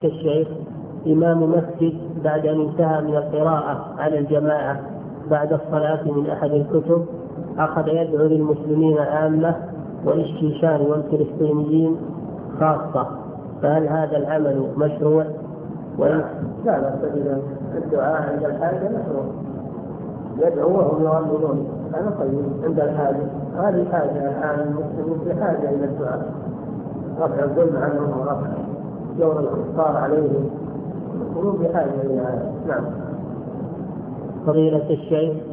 الشيخ إمام مسجد بعد أن انتهى من القراءة على الجماعة بعد الصلاة من أحد الكتب أخذ يدعو للمسلمين عامة والشيشان والفلسطينيين خاصة، فهل هذا العمل مشروع؟ لا الدعاء عند الحاجة مشروع، يدعو وهم يؤمنون، أنا طيب عند الحاجة. هذه حاجة الآن المسلمين في حاجة إلى الدعاء، رفع الظلم عنهم ورفع جور الكفار عليهم، يكونون بحاجة إلى. نعم. فضيلة الشيخ،